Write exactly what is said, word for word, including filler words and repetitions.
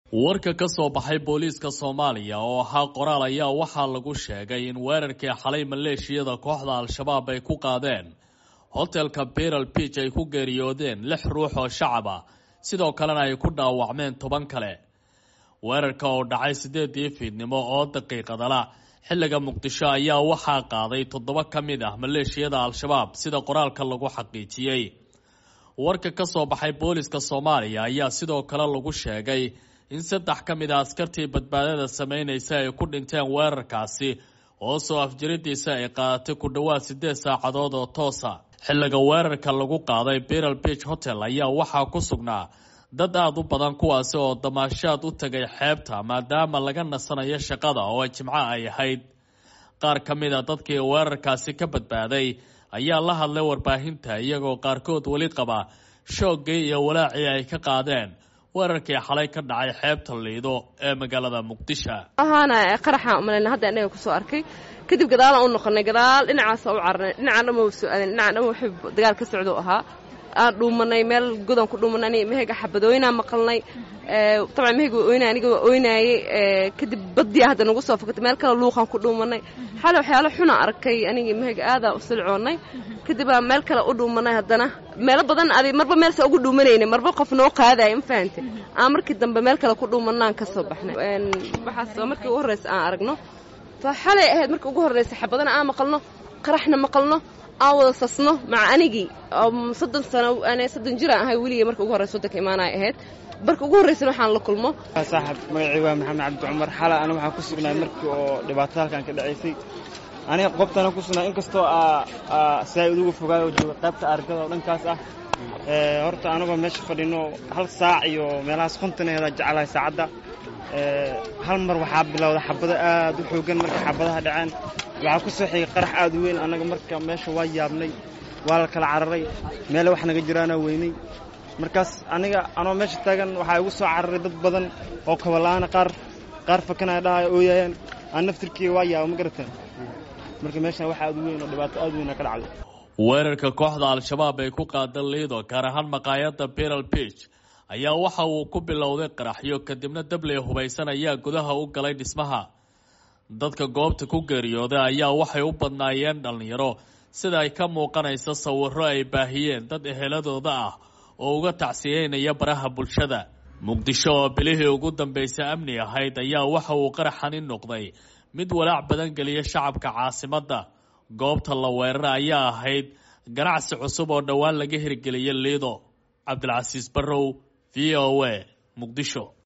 warka ka soo baxay booliiska Soomaaliya oo ahaa qoraal ayaa waxaa lagu sheegay in weerarkii xalay maleeshiyada kooxda Al-Shabaab ay ku qaadeen hotelka Beryl Beach ay ku geeriyoodeen lix ruux oo shacab ah sidoo kalena ay ku dhaawacmeen toban kale weerarka oo dhacay sideedii fiidnimo oo daqiiqadala xilliga Muqdisho ayaa waxaa qaaday toddoba ka mid ah maleeshiyada Al-Shabaab sida qoraalka lagu xaqiijiyay warka ka soo baxay booliiska Soomaaliya ayaa sidoo kale lagu sheegay in saddex ka mid ah askartii badbaadada sameynaysa ay ku dhinteen weerarkaasi oo soo afjiridiisa ay qaadatay ku dhawaad sideed saacadood oo toosa xilliga weerarka lagu qaaday Beryl Beach Hotel ayaa waxaa ku sugnaa dad aad u badan kuwaasi oo damaashaad u tagay xeebta maadaama laga nasanayo shaqada oo jimco ay ahayd qaar ka mid ah dadkii weerarkaasi ka badbaaday ayaa la hadlay warbaahinta iyagoo qaarkood wali qaba shoogay iyo walaacii ay ka qaadeen weerarkii xalay ka dhacay xeebta Liido ee magaalada Muqdisho ahana qaraxa umaleyna hadda anaga ku soo arkay kadib gadaal aan u noqonay gadaal dhinacaas u carnay dhinacna ma soo aadan dhinacna wuxuu dagaal ka socdo ahaa aan dhuumanay meel godan ku dhuumanay meega xabadooyina maqalnay ee tabcan meega ooyna aniga ooynay ee kadib badii hadda nagu soo fakatay meel kale luuqan ku dhuumanay xal waxyaalo xuna arkay aniga meega aada u silcoonay kadib meel kale u dhuumanay haddana meel badan ari marba meel soo ugu dhuumanayna marba qof noo qaaday in faantay aan markii dambe meel kale ku dhuumanaan ka soo baxnay een waxa soo markii ugu horeysay aan aragno fa xalay ahayd markii ugu horeysay xabadana aan maqalno qaraxna maqalno awada sasno maca anigi soddon sano ana soddon jir aan ahay waliga markii ugu horeysay dadka imaanay ahayd barka ugu horeysay waxaan la kulmo saaxib magacii waa Maxamed Cabdi Cumar xala ana waxa ku sugnaa markii oo dhibaato halkan ka dhacaysay aniga qobtana ku sugnaa inkastoo aa saayid ugu fogaayo jooga qaybta argada dhankaas ah ee horta anaga meesha fadhino hal saac iyo meelahaas kontoneeda jecelahay saacada ee hal mar waxa bilowday xabada aad u xoogan marka xabadaha dhacaan waxa ku soo xigay qarax aad u weyn anaga marka meesha waa yaabnay waa la kala cararay meel wax naga jiraana weynay markaas aniga anoo meesha taagan waxa igu soo cararay dad badan oo kabalaana qaar qaar fakanay dhahay oo yaayeen aan naftirkii waa yaab ma garateen marka meesha waxa aad u weyn oo dhibaato aad u weyn ka dhacday weerarka kooxda Al-Shabaab ay ku qaadan Liido gaar ahaan maqaayadda Beryl Beach ayaa waxa uu ku bilowday qaraxyo kadibna dablay hubaysan ayaa gudaha u galay dhismaha dadka goobta ku geeriyooday ayaa waxay u badnaayeen dhalinyaro sida ay ka muuqanayso sawirro ay baahiyeen dad eheladooda ah oo uga tacsiyeynaya baraha bulshada Muqdisho oo bilihii ugu dambeysay amni ahayd ayaa waxa uu qaraxani noqday mid walaac badan galiya shacabka caasimadda goobta la weeraray ayaa ahayd ganacsi cusub oo dhawaan laga hirgeliyay Liido Cabdilcasiis Barrow V O A Muqdisho